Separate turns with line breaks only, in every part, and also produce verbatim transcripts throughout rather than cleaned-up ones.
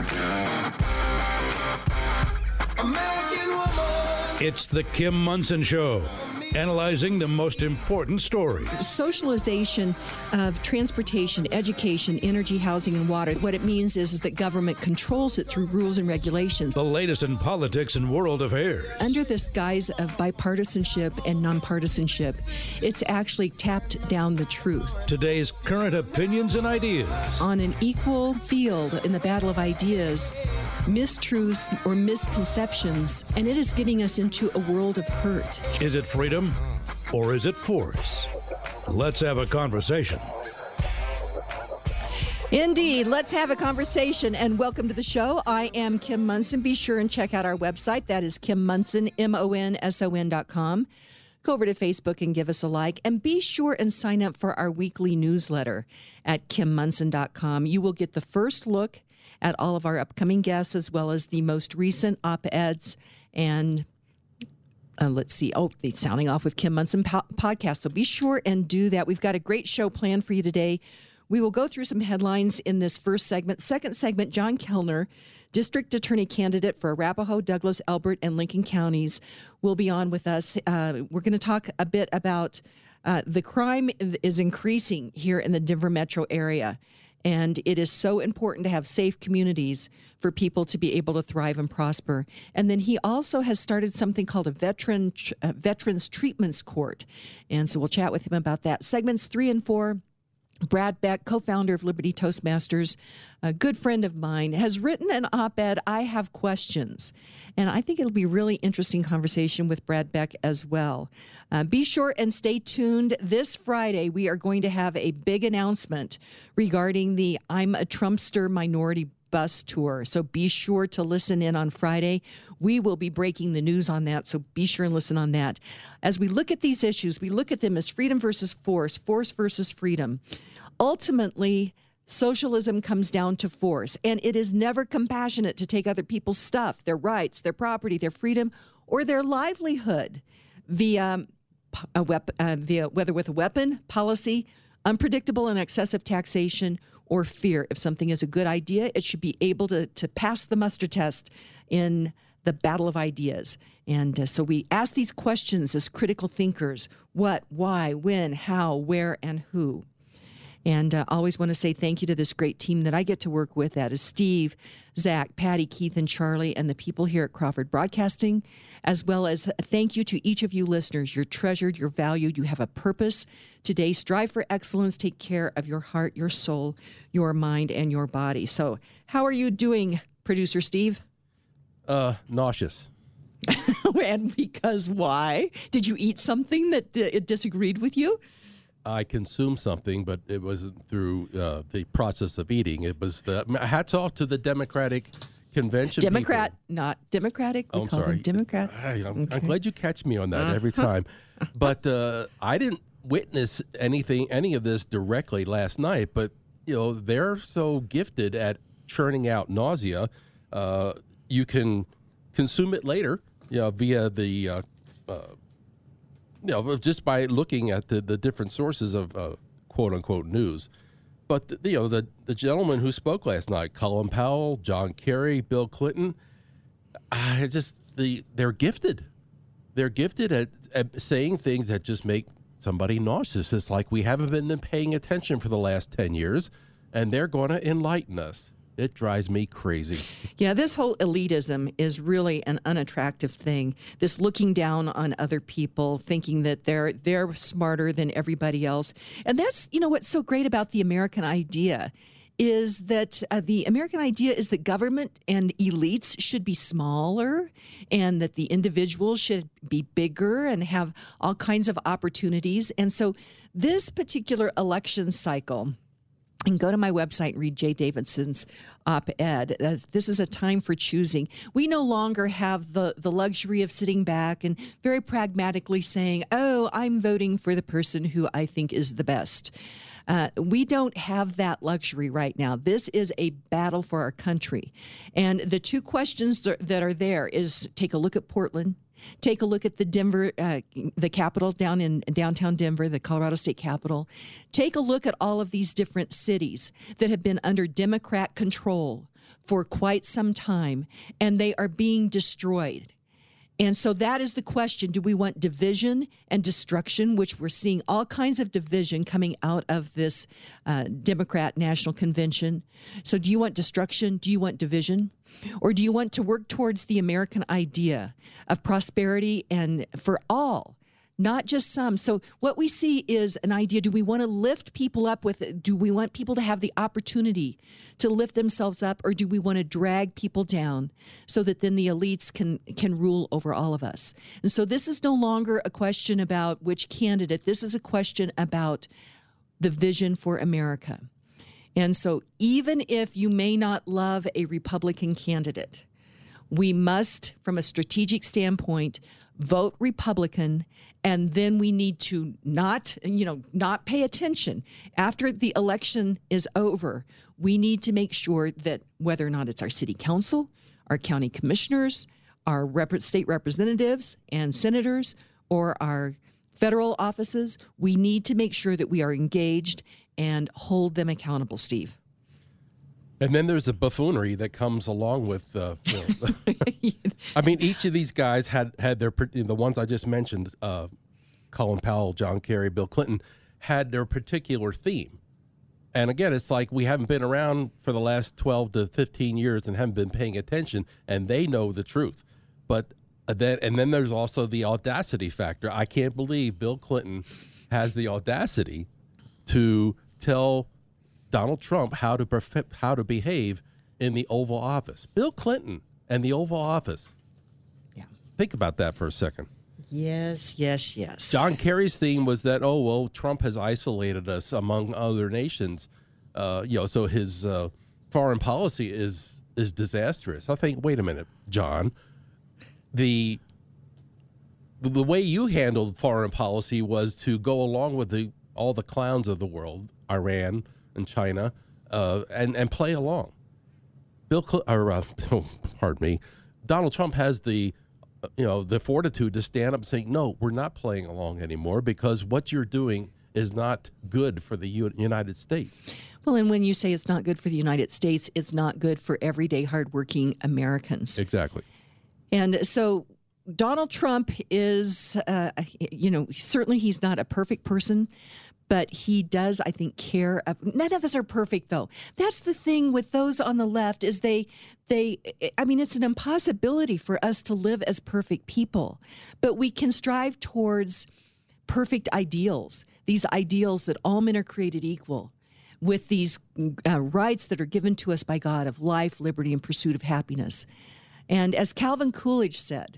It's the Kim Monson Show, analyzing the most important stories.
Socialization of transportation, education, energy, housing, and water. What it means is, is that government controls it through rules and regulations.
The latest in politics and world affairs.
Under this guise of bipartisanship and nonpartisanship, it's actually tapped down the truth.
Today's current opinions and ideas.
On an equal field in the battle of ideas, mistruths or misconceptions, and it is getting us into a world of hurt.
Is it freedom or is it force? Let's have a conversation.
Indeed. Let's have a conversation, and welcome to the show. I am Kim Monson. Be sure and check out our website. That is Kim Monson, M O N S O N dot com. Go over to Facebook and give us a like, and be sure and sign up for our weekly newsletter at Kim Monson dot com. You will get the first look at all of our upcoming guests, as well as the most recent op-eds. And uh, let's see, oh, the Sounding Off with Kim Monson po- podcast. So be sure and do that. We've got a great show planned for you today. We will go through some headlines in this first segment. Second segment, John Kellner, District Attorney candidate for Arapahoe, Douglas, Elbert, and Lincoln counties, will be on with us. Uh, we're going to talk a bit about uh, the crime is increasing here in the Denver metro area. And it is so important to have safe communities for people to be able to thrive and prosper. And then he also has started something called a veteran uh, Veterans Treatments Court. And so we'll chat with him about that. Segments three and four, Brad Beck, co-founder of Liberty Toastmasters, a good friend of mine, has written an op-ed, I Have Questions. And I think it'll be a really interesting conversation with Brad Beck as well. Uh, be sure and stay tuned. This Friday, we are going to have a big announcement regarding the I'm a Trumpster Minority Bus Tour. So be sure to listen in on Friday. We will be breaking the news on that, so be sure and listen on that. As we look at these issues, we look at them as freedom versus force, force versus freedom. Ultimately, socialism comes down to force, and it is never compassionate to take other people's stuff, their rights, their property, their freedom, or their livelihood via a weapon, uh, via whether with a weapon, policy, unpredictable and excessive taxation, or fear. If something is a good idea, it should be able to, to pass the muster test in the battle of ideas. And uh, so we ask these questions as critical thinkers: what, why, when, how, where, and who. And uh, always want to say thank you to this great team that I get to work with. That is Steve, Zach, Patty, Keith, and Charlie, and the people here at Crawford Broadcasting, as well as thank you to each of you listeners. You're treasured, you're valued, you have a purpose. Today, strive for excellence. Take care of your heart, your soul, your mind, and your body. So how are you doing, Producer Steve?
Uh, nauseous.
And because why? Did you eat something that uh, it disagreed with you?
I consumed something, but it wasn't through uh, the process of eating. It was the hats off to the Democratic Convention.
Democrat,
people.
not Democratic. We
oh, I'm
call
sorry.
them Democrats.
I, I'm,
okay.
I'm glad you catch me on that every time. But uh, I didn't witness anything, any of this directly last night. But you know, they're so gifted at churning out nausea. Uh, you can consume it later, you know, via the. Uh, uh, You know, just by looking at the, the different sources of uh, quote unquote news. But, the, you know, the, the gentleman who spoke last night, Colin Powell, John Kerry, Bill Clinton, I just, the they're gifted. They're gifted at, at saying things that just make somebody nauseous. It's like we haven't been paying attention for the last ten years, and they're going to enlighten us. It drives me crazy.
Yeah, this whole elitism is really an unattractive thing. This looking down on other people, thinking that they're they're smarter than everybody else. And that's, you know, what's so great about the American idea is that uh, the American idea is that government and elites should be smaller and that the individuals should be bigger and have all kinds of opportunities. And so this particular election cycle, and go to my website and read Jay Davidson's op-ed. This is a time for choosing. We no longer have the, the luxury of sitting back and very pragmatically saying, oh, I'm voting for the person who I think is the best. Uh, we don't have that luxury right now. This is a battle for our country. And the two questions that are there is take a look at Portland. Take a look at the Denver, uh, the Capitol down in downtown Denver, the Colorado State Capitol. Take a look at all of these different cities that have been under Democrat control for quite some time, and they are being destroyed. And so that is the question. Do we want division and destruction, which we're seeing all kinds of division coming out of this uh, Democrat National Convention? So do you want destruction? Do you want division? Or do you want to work towards the American idea of prosperity and for all, not just some? So what we see is an idea. Do we want to lift people up with it? Do we want people to have the opportunity to lift themselves up, or do we want to drag people down so that then the elites can can rule over all of us? And so this is no longer a question about which candidate. This is a question about the vision for America. And so even if you may not love a Republican candidate, we must, from a strategic standpoint, vote Republican, and then we need to not, you know, not pay attention. After the election is over, we need to make sure that whether or not it's our city council, our county commissioners, our rep- state representatives and senators, or our federal offices, we need to make sure that we are engaged and hold them accountable, Steve.
And then there's a buffoonery that comes along with, uh, you know, I mean, each of these guys had, had their, the ones I just mentioned, uh, Colin Powell, John Kerry, Bill Clinton, had their particular theme. And again, it's like we haven't been around for the last twelve to fifteen years and haven't been paying attention, and they know the truth. But then, and then there's also the audacity factor. I can't believe Bill Clinton has the audacity to tell Donald Trump how to perf- how to behave in the Oval Office. Bill Clinton and the Oval Office.
Yeah.
Think about that for a second.
Yes, yes, yes.
John Kerry's theme was that, oh, well, Trump has isolated us among other nations. Uh, you know, so his uh, foreign policy is is disastrous. I think, wait a minute, John. The the way you handled foreign policy was to go along with the all the clowns of the world, Iran and China, uh, and and play along. Bill, Cl- or uh, oh, pardon me, Donald Trump has the, uh, you know, the fortitude to stand up and say, no, we're not playing along anymore because what you're doing is not good for the U- United States.
Well, and when you say it's not good for the United States, it's not good for everyday hardworking Americans.
Exactly. And
so Donald Trump is, uh, you know, certainly he's not a perfect person, but he does, I think, care. Of, none of us are perfect, though. That's the thing with those on the left is they, they. I mean, it's an impossibility for us to live as perfect people, but we can strive towards perfect ideals, these ideals that all men are created equal, with these uh, rights that are given to us by God of life, liberty, and pursuit of happiness. And as Calvin Coolidge said,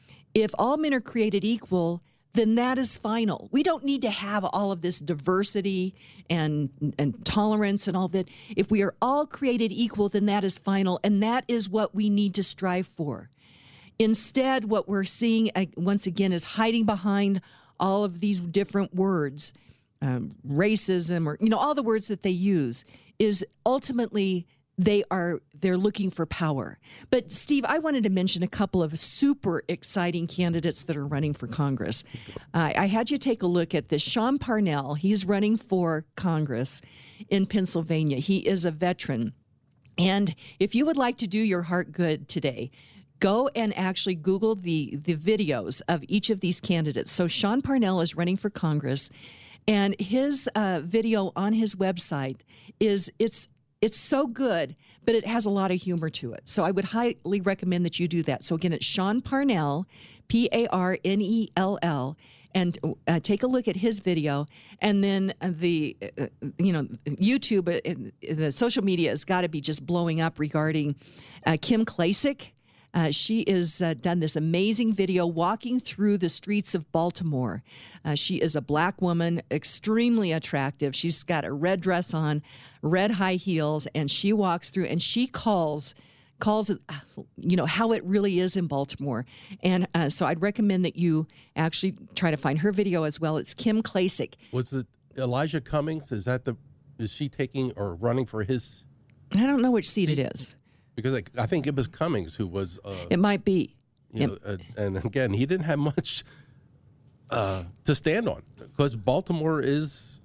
if all men are created equal, then that is final. We don't need to have all of this diversity and, and tolerance and all that. If we are all created equal, then that is final, and that is what we need to strive for. Instead, what we're seeing, uh, once again, is hiding behind all of these different words, um, racism, or, you know, all the words that they use, is ultimately they are they're looking for power. But Steve, I wanted to mention a couple of super exciting candidates that are running for Congress. Uh, I had you take a look at this. Sean Parnell, he's running for Congress in Pennsylvania. He is a veteran. And if you would like to do your heart good today, go and actually Google the, the videos of each of these candidates. So Sean Parnell is running for Congress, and his uh, video on his website is, it's It's so good, but it has a lot of humor to it. So I would highly recommend that you do that. So again, it's Sean Parnell, P A R N E L L, and uh, take a look at his video. And then the, uh, you know, YouTube, uh, the social media has got to be just blowing up regarding uh, Kim Klacik. Uh, she has uh, done this amazing video walking through the streets of Baltimore. Uh, she is a black woman, extremely attractive. She's got a red dress on, red high heels, and she walks through and she calls calls it, you know, how it really is in Baltimore. And uh, so I'd recommend that you actually try to find her video as well. It's Kim Klacik.
Was it Elijah Cummings? Is that the, is she taking or running for his?
I don't know which seat it is.
Because I think it was Cummings who was. Uh,
it might be.
You know, uh, and again, he didn't have much uh, to stand on because Baltimore is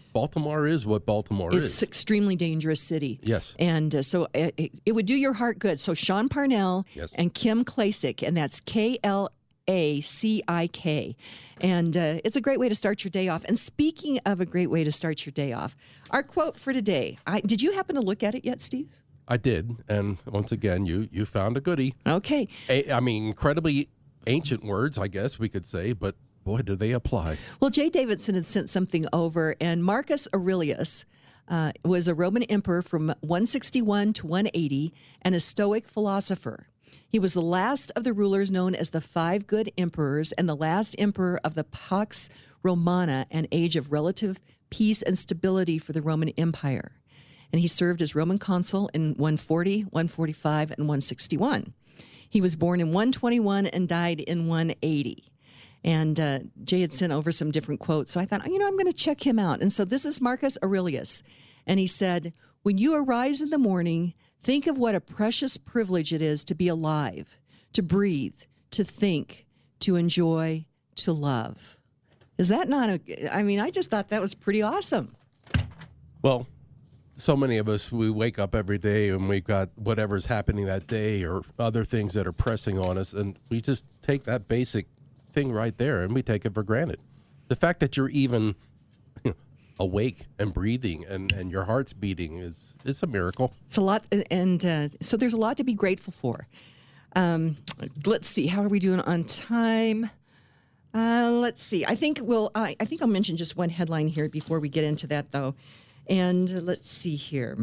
Baltimore is what Baltimore
it's
is.
It's an extremely dangerous city.
Yes.
And uh, so it, it would do your heart good. So Sean Parnell
yes.
and Kim Klacik, and that's K L A C I K. And uh, it's a great way to start your day off. And speaking of a great way to start your day off, our quote for today, I, did you happen to look at it yet, Steve?
I did. And once again, you you found a goodie.
Okay.
A, I mean, incredibly ancient words, I guess we could say, but boy, do they apply.
Well, Jay Davidson had sent something over, and Marcus Aurelius uh, was a Roman emperor from one sixty-one to one eighty and a Stoic philosopher. He was the last of the rulers known as the Five Good Emperors and the last emperor of the Pax Romana, an age of relative peace and stability for the Roman Empire. And he served as Roman consul in one forty, one forty-five, and one sixty-one. He was born in one twenty-one and died in one eighty. And uh, Jay had sent over some different quotes, so I thought, you know, I'm going to check him out. And so this is Marcus Aurelius, and he said, "When you arise in the morning, think of what a precious privilege it is to be alive, to breathe, to think, to enjoy, to love." Is that not a, I mean, I just thought that was pretty awesome.
Well, so many of us, we wake up every day and we've got whatever's happening that day or other things that are pressing on us, and we just take that basic thing right there and we take it for granted. The fact that you're even you know, awake and breathing and, and your heart's beating is, is a miracle.
It's a lot, and uh, so there's a lot to be grateful for. Um, let's see, how are we doing on time? Uh, let's see. I think we'll. I, I think I'll mention just one headline here before we get into that, though. And uh, let's see here.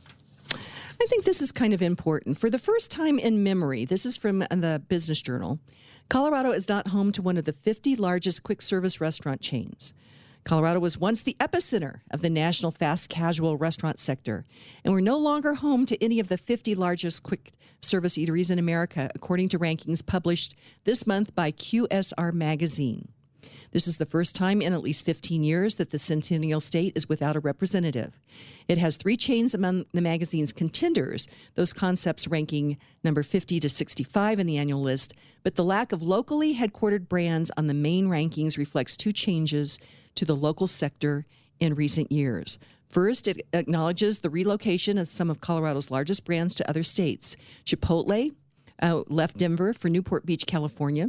I think this is kind of important. For the first time in memory, this is from the Business Journal, Colorado is not home to one of the fifty largest quick-service restaurant chains. Colorado was once the epicenter of the national fast casual restaurant sector, and we're no longer home to any of the fifty largest quick-service eateries in America, according to rankings published this month by Q S R Magazine. This is the first time in at least fifteen years that the Centennial State is without a representative. It has three chains among the magazine's contenders, those concepts ranking number fifty to sixty-five in the annual list, but the lack of locally headquartered brands on the main rankings reflects two changes to the local sector in recent years. First, it acknowledges the relocation of some of Colorado's largest brands to other states. Chipotle uh, left Denver for Newport Beach, California.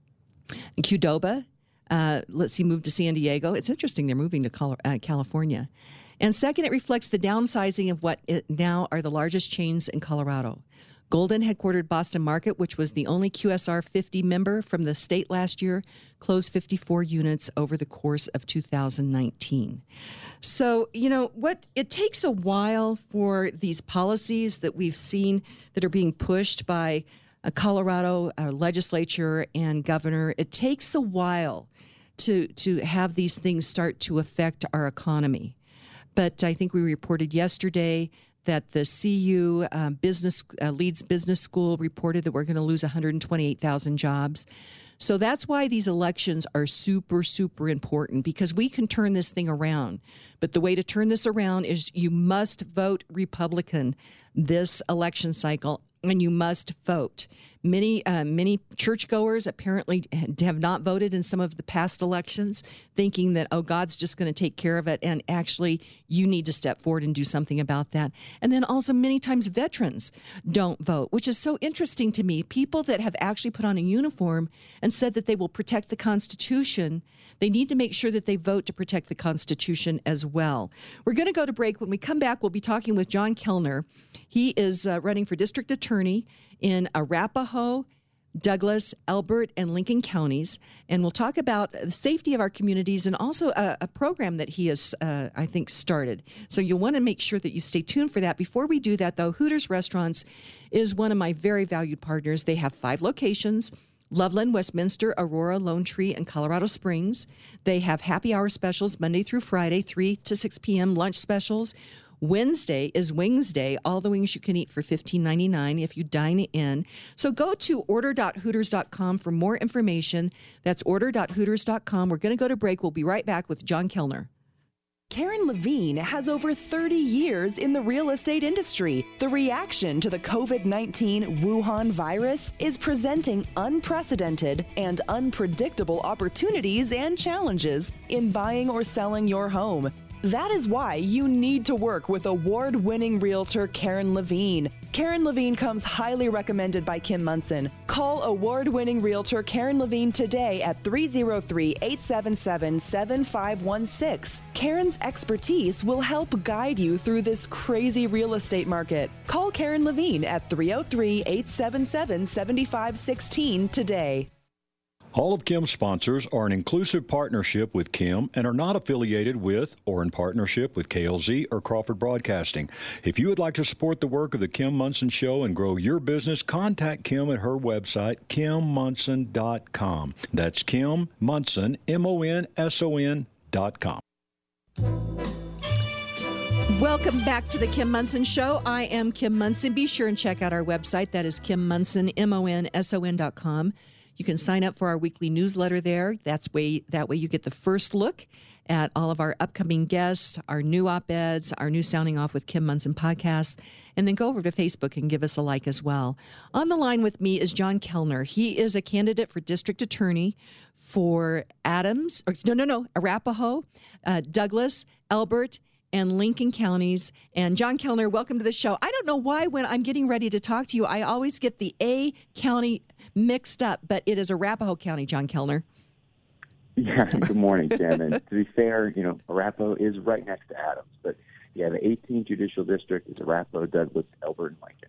And Qdoba Uh, let's see, moved to San Diego. It's interesting they're moving to Col- uh, California. And second, it reflects the downsizing of what it now are the largest chains in Colorado. Golden, headquartered Boston Market, which was the only Q S R fifty member from the state last year, closed fifty-four units over the course of two thousand nineteen. So, you know, what it takes a while for these policies that we've seen that are being pushed by a Colorado uh, legislature and governor, it takes a while to to have these things start to affect our economy. But I think we reported yesterday that the C U uh, business uh, Leeds Business School reported that we're going to lose one hundred twenty-eight thousand jobs. So that's why these elections are super, super important, because we can turn this thing around. But the way to turn this around is you must vote Republican this election cycle, and you must vote. Many uh, many churchgoers apparently have not voted in some of the past elections, thinking that, oh, God's just going to take care of it, and actually you need to step forward and do something about that. And then also many times veterans don't vote, which is so interesting to me. People that have actually put on a uniform and said that they will protect the Constitution, they need to make sure that they vote to protect the Constitution as well. We're going to go to break. When we come back, we'll be talking with John Kellner. He is uh, running for district attorney in Arapahoe, Douglas, Elbert, and Lincoln counties. And we'll talk about the safety of our communities and also a, a program that he has, uh, I think, started. So you'll want to make sure that you stay tuned for that. Before we do that, though, Hooters Restaurants is one of my very valued partners. They have five locations: Loveland, Westminster, Aurora, Lone Tree, and Colorado Springs. They have happy hour specials Monday through Friday, three to six p.m., lunch specials. Wednesday is Wings Day, all the wings you can eat for fifteen ninety-nine if you dine in. So go to order dot hooters dot com for more information. That's order dot hooters dot com. We're going to go to break. We'll be right back with John Kellner.
Karen Levine has over thirty years in the real estate industry. The reaction to the COVID nineteen Wuhan virus is presenting unprecedented and unpredictable opportunities and challenges in buying or selling your home. That is why you need to work with award-winning realtor Karen Levine. Karen Levine comes highly recommended by Kim Monson. Call award-winning realtor Karen Levine today at three oh three, eight seven seven, seven five one six. Karen's expertise will help guide you through this crazy real estate market. Call Karen Levine at three oh three, eight seven seven, seven five one six today.
All of Kim's sponsors are an inclusive partnership with Kim and are not affiliated with or in partnership with K L Z or Crawford Broadcasting. If you would like to support the work of the Kim Monson Show and grow your business, contact Kim at her website, kim monson dot com. That's Kim Monson, M O N S O N dot com.
Welcome back to the Kim Monson Show. I am Kim Monson. Be sure and check out our website. That is Kim Monson, M O N S O N dot com. You can sign up for our weekly newsletter there. That's way that way you get the first look at all of our upcoming guests, our new op-eds, our new Sounding Off with Kim Monson podcasts, and then go over to Facebook and give us a like as well. On the line with me is John Kellner. He is a candidate for district attorney for Adams, or no, no, no, Arapahoe, uh, Douglas, Elbert, and Lincoln counties. And John Kellner, welcome to the show. I don't know why when I'm getting ready to talk to you, I always get the A county mixed up, but it is Arapahoe County, John Kellner.
Yeah, good morning, Kim. And to be fair, you know, Arapahoe is right next to Adams, but yeah, the eighteenth Judicial District is Arapahoe, Douglas, Elbert, and Lincoln.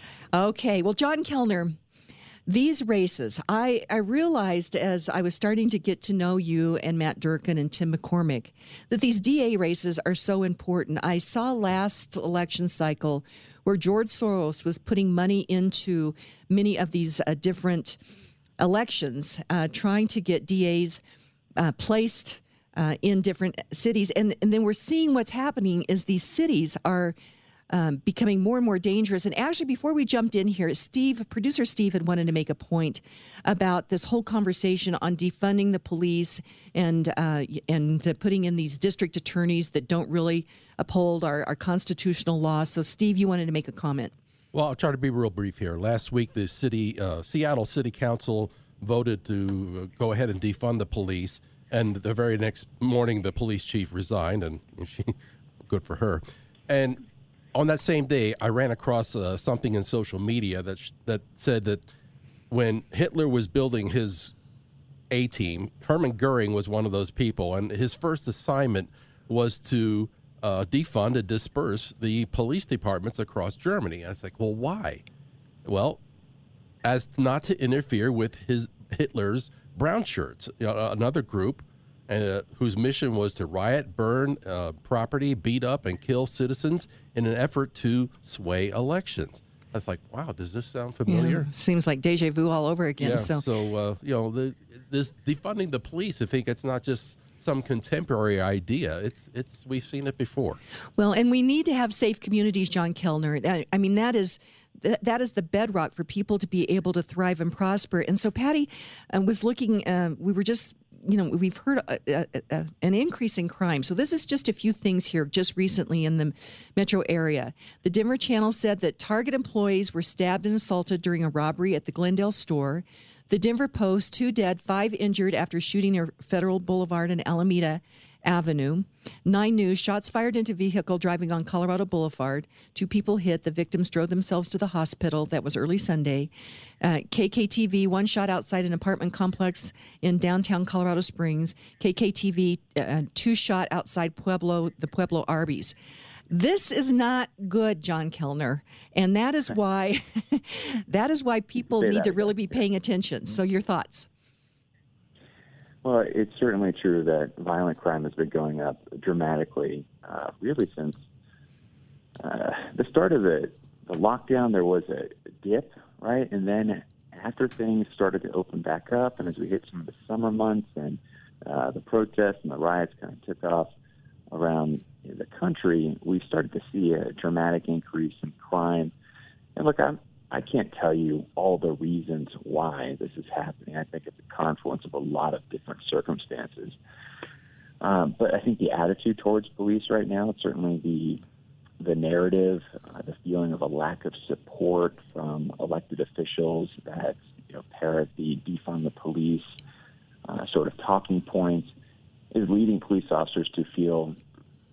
Okay, well, John Kellner, these races, I, I realized as I was starting to get to know you and Matt Durkin and Tim McCormick that these D A races are so important. I saw last election cycle where George Soros was putting money into many of these uh, different elections, uh, trying to get D As uh, placed uh, in different cities. And, and then we're seeing what's happening is these cities are um, becoming more and more dangerous. And actually, before we jumped in here, Steve, producer Steve, had wanted to make a point about this whole conversation on defunding the police and uh, and uh, putting in these district attorneys that don't really uphold our, our constitutional law. So, Steve, you wanted to make a comment.
Well, I'll try to be real brief here. Last week, the city, uh, Seattle City Council voted to go ahead and defund the police, and the very next morning, the police chief resigned, and she, good for her. And on that same day, I ran across uh, something in social media that sh- that said that when Hitler was building his A-team, Hermann Goering was one of those people, and his first assignment was to uh, defund and disperse the police departments across Germany. I was like, well, why? Well, as not to interfere with his Hitler's brown shirts, you know, another group uh, whose mission was to riot, burn uh, property, beat up, and kill citizens in an effort to sway elections. I was like, wow, does this sound familiar?
Yeah, seems like deja vu all over again.
Yeah,
so,
so uh, you know, the, this defunding the police, I think it's not just some contemporary idea. It's it's we've seen it before.
Well, and we need to have safe communities, John Kellner. I, I mean, that is that is the bedrock for people to be able to thrive and prosper. And so, Patty uh, was looking. Uh, we were just. You know, we've heard a, a, a, an increase in crime. So this is just a few things here just recently in the metro area. The Denver Channel said that Target employees were stabbed and assaulted during a robbery at the Glendale store. The Denver Post, two dead, five injured after shooting near Federal Boulevard and Alameda Avenue. Nine News, shots fired into vehicle driving on Colorado Boulevard. Two people hit. The victims drove themselves to the hospital. That was early Sunday. Uh, K K T V, one shot outside an apartment complex in downtown Colorado Springs. K K T V, uh, two shot outside Pueblo, the Pueblo Arby's. This is not good, John Kellner, and that is why that is why people
Say
need
that
to
again.
really be paying attention. So, your thoughts?
Well, it's certainly true that violent crime has been going up dramatically, uh, really since uh, the start of the, the lockdown. There was a dip, right? And then after things started to open back up, and as we hit some of the summer months and uh, the protests and the riots kind of took off around the country, we started to see a dramatic increase in crime. And look, I'm I can't tell you all the reasons why this is happening. I think it's a confluence of a lot of different circumstances. Um, but I think the attitude towards police right now, certainly the the narrative, uh, the feeling of a lack of support from elected officials that you know parrot the defund the police uh, sort of talking points, is leading police officers to feel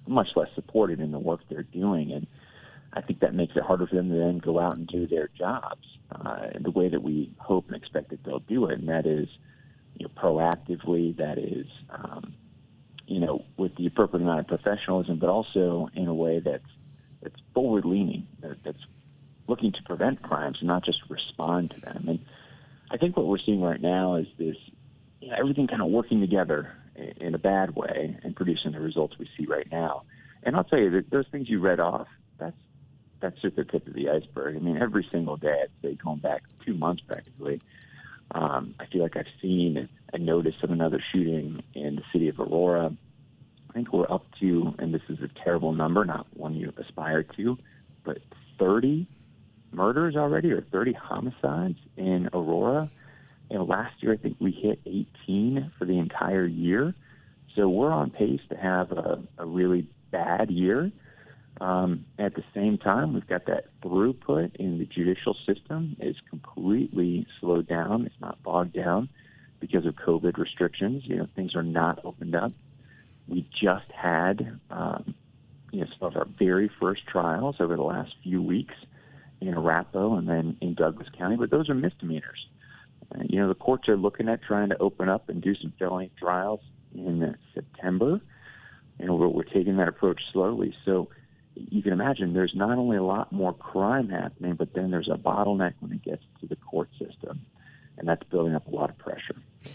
much less supported in the work they're doing. And I think that makes it harder for them to then go out and do their jobs uh, in the way that we hope and expect that they'll do it. And that is, you know, proactively, that is, um, you know, with the appropriate amount of professionalism, but also in a way that's, that's forward-leaning, that, that's looking to prevent crimes and not just respond to them. And I think what we're seeing right now is this, you know, everything kind of working together in a bad way and producing the results we see right now. And I'll tell you that those things you read off, that's that's just the tip of the iceberg. I mean, every single day, I'd say going back two months practically, um, I feel like I've seen a notice of another shooting in the city of Aurora. I think we're up to, and this is a terrible number, not one you aspire to, but thirty murders already, or thirty homicides in Aurora. You know, last year I think we hit eighteen for the entire year. So we're on pace to have a, a really bad year. Um, at the same time, we've got that throughput in the judicial system is completely slowed down. It's not bogged down because of COVID restrictions. You know, things are not opened up. We just had, um, you know, some of our very first trials over the last few weeks in Arapahoe and then in Douglas County, but those are misdemeanors. Uh, you know, the courts are looking at trying to open up and do some felony trials in September, and we're, we're taking that approach slowly. So you can imagine there's not only a lot more crime happening, but then there's a bottleneck when it gets to the court system, and that's building up a lot of pressure.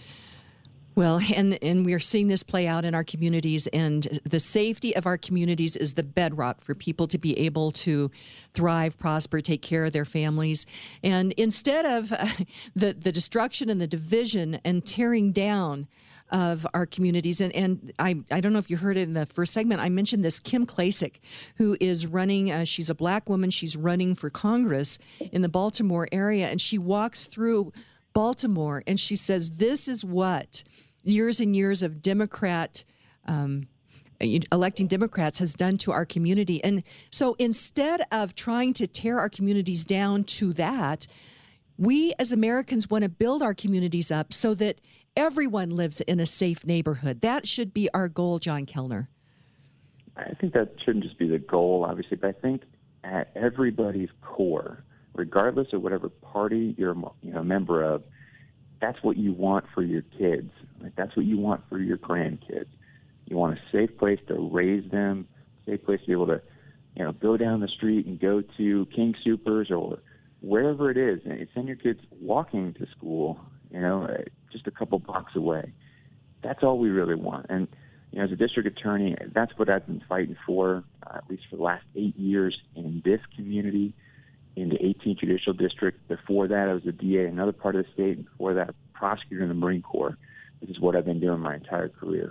Well, and, and we're seeing this play out in our communities, and the safety of our communities is the bedrock for people to be able to thrive, prosper, take care of their families. And instead of uh, the, the destruction and the division and tearing down of our communities, and, and I, I don't know if you heard it in the first segment, I mentioned this Kim Klacik, who is running, uh, she's a black woman, she's running for Congress in the Baltimore area, and she walks through Baltimore and she says, this is what years and years of Democrat, um, electing Democrats has done to our community. And so instead of trying to tear our communities down to that, we as Americans want to build our communities up so that everyone lives in a safe neighborhood. That should be our goal, John Kellner.
I think that shouldn't just be the goal, obviously, but I think at everybody's core, regardless of whatever party you're you know, a member of, that's what you want for your kids. Like, that's what you want for your grandkids. You want a safe place to raise them, safe place to be able to, you know, go down the street and go to King Soopers or wherever it is, and send your kids walking to school, you know, just a couple blocks away. That's all we really want. And, you know, as a district attorney, that's what I've been fighting for, uh, at least for the last eight years in this community, in the eighteenth Judicial District. Before that, I was a D A in another part of the state, and before that, a prosecutor in the Marine Corps. This is what I've been doing my entire career.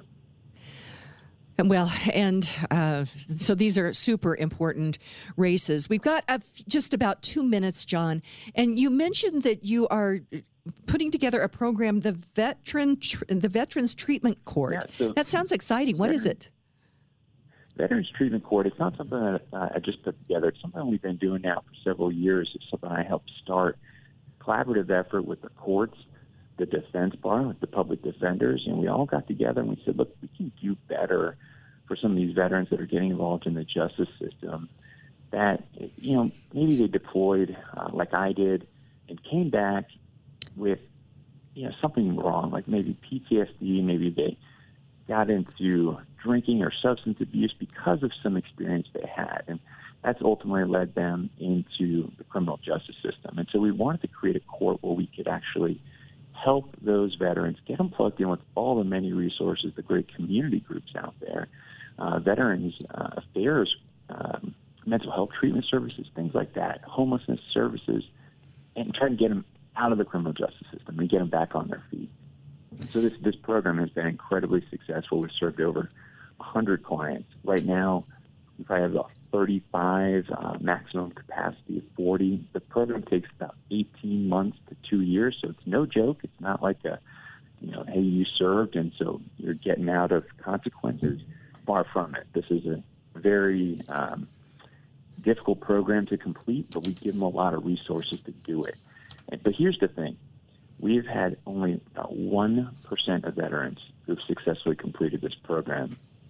Well, and uh, so these are super important races. We've got a, just about two minutes, John, and you mentioned that you are putting together a program, the veteran, the Veterans Treatment Court. Yeah, so that sounds exciting. What veteran, is it?
Veterans Treatment Court. It's not something that uh, I just put together. It's something we've been doing now for several years. It's something I helped start. Collaborative effort with the courts, the defense bar, with the public defenders, and we all got together and we said, look, we can do better for some of these veterans that are getting involved in the justice system that, you know, maybe they deployed uh, like I did and came back with, you know, something wrong, like maybe P T S D, maybe they got into drinking or substance abuse because of some experience they had. And that's ultimately led them into the criminal justice system. And so we wanted to create a court where we could actually help those veterans, get them plugged in with all the many resources, the great community groups out there, uh, Veterans uh, Affairs, um, mental health treatment services, things like that, homelessness services, and try to get them out of the criminal justice system and get them back on their feet. So this, this program has been incredibly successful. We've served over one hundred clients. Right now, we probably have about thirty-five, uh, maximum capacity of forty. The program takes about eighteen months to two years, so it's no joke. It's not like a, you know, hey, you served and so you're getting out of consequences. Far from it. This is a very um, difficult program to complete, but we give them a lot of resources to do it. And, but here's the thing. We've had only about one percent of veterans who've successfully completed this program.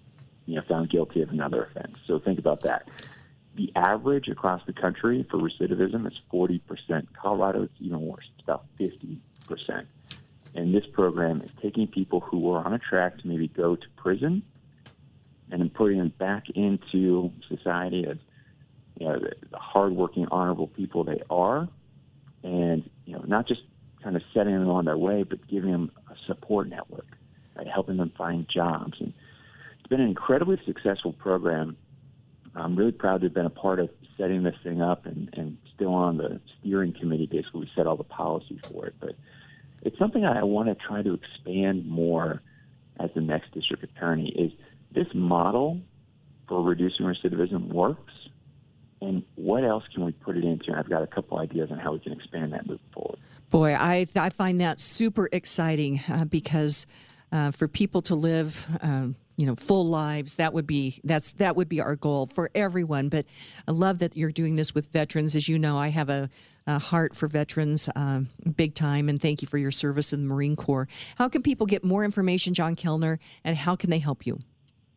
you know, found guilty of another offense. So think about that. The average across the country for recidivism is forty percent. Colorado, it's even worse. It's about fifty percent. And this program is taking people who are on a track to maybe go to prison and then putting them back into society as, you know, the, the hardworking, honorable people they are, and, you know, not just kind of setting them on their way, but giving them a support network, right, helping them find jobs. And it's been an incredibly successful program. I'm really proud to have been a part of setting this thing up and, and still on the steering committee. Basically, we set all the policy for it. But it's something I want to try to expand more as the next district attorney. Is this model for reducing recidivism works? And what else can we put it into? And I've got a couple ideas on how we can expand that moving forward.
Boy, I, I find that super exciting uh, because uh, for people to live um, you know, full lives, that would be that's that would be our goal for everyone. But I love that you're doing this with veterans. As you know, I have a, a heart for veterans, um, big time, and thank you for your service in the Marine Corps. How can people get more information, John Kellner, and how can they help you?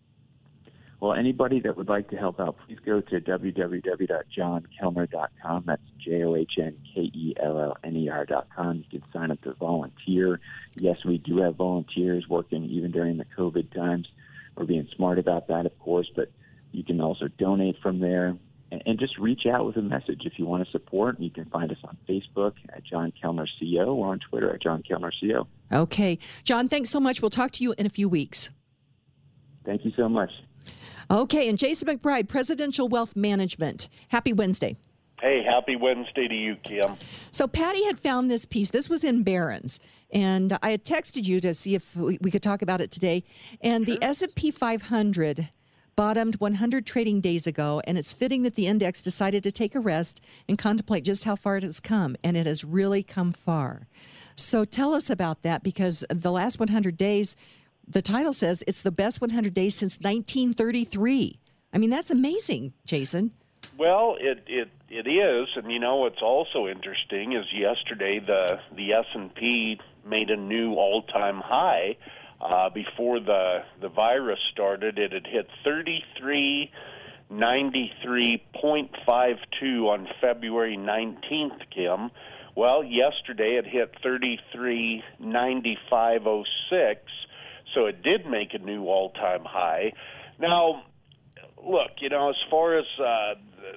Well, anybody that would like to help out, please go to w w w dot john kellner dot com. That's J O H N K E L L N E R dot com. You can sign up to volunteer. Yes, we do have volunteers working even during the COVID times. We're being smart about that, of course, but you can also donate from there and, and just reach out with a message. If you want to support, you can find us on Facebook at John Kellner C O or on Twitter at John Kellner C O.
Okay. John, thanks so much. We'll talk to you in a few weeks.
Thank you so much.
Okay, and Jason McBride, Presidential Wealth Management. Happy Wednesday.
Hey, happy Wednesday to you, Kim.
So Patty had found this piece. This was in Barron's, and I had texted you to see if we, we could talk about it today. And sure. The S and P five hundred bottomed one hundred trading days ago, and it's fitting that the index decided to take a rest and contemplate just how far it has come, and it has really come far. So tell us about that, because the last one hundred days, the title says it's the best one hundred days since nineteen thirty-three. I mean, that's amazing, Jason.
Well, it, it it is, and you know what's also interesting is yesterday the the S and P made a new all-time high. Uh, before the the virus started, it had hit thirty-three ninety-three point five two on February nineteenth, Kim. Well, yesterday it hit thirty-three ninety-five oh six, so it did make a new all-time high. Now, look, you know, as far as, uh,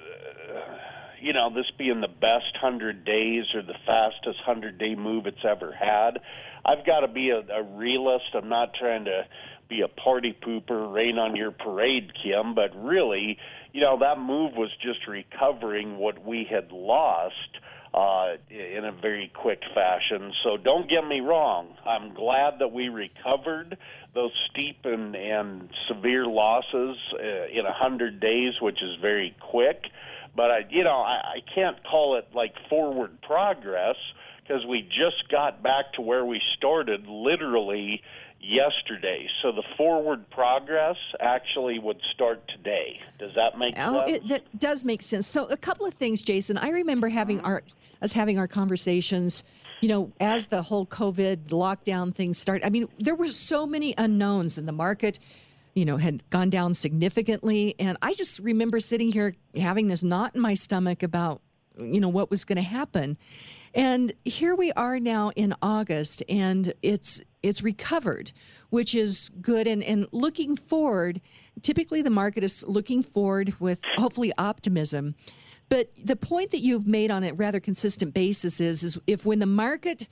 you know, this being the best one hundred days or the fastest one hundred-day move it's ever had, I've got to be a, a realist. I'm not trying to be a party pooper, rain on your parade, Kim, but really, you know, that move was just recovering what we had lost uh, in a very quick fashion. So don't get me wrong. I'm glad that we recovered those steep and, and severe losses uh, in one hundred days, which is very quick. But, I, you know, I, I can't call it like forward progress because we just got back to where we started literally yesterday. So the forward progress actually would start today. Does that make
oh,
sense?
It, that does make sense. So a couple of things, Jason. I remember having our us having our conversations, you know, as the whole COVID lockdown thing started. I mean, there were so many unknowns in the market, you know, had gone down significantly. And I just remember sitting here having this knot in my stomach about, you know, what was going to happen. And here we are now in August, and it's it's recovered, which is good. And, and looking forward, typically the market is looking forward with hopefully optimism. But the point that you've made on a rather consistent basis is, is if when the market